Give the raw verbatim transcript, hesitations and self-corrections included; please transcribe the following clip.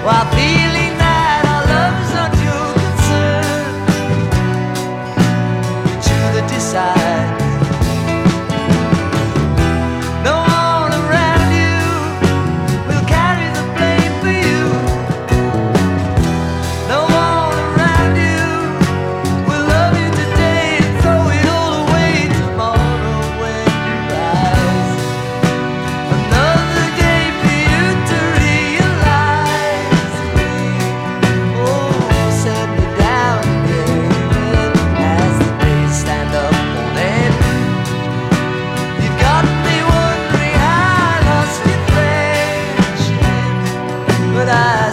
while feeling that our love's not your concern. It's you that decides. No one around you will carry the blame for you. No one around you will love you today and throw it all away tomorrow when you rise. Another day for you to realize me. Oh, set me down again as the days stand up on end. You got me wondering how I lost your friendship, but I